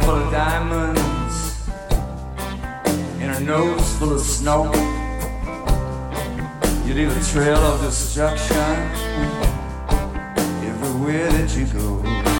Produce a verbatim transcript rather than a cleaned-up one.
full of diamonds and her nose full of snow. You leave a trail of destruction everywhere that you go.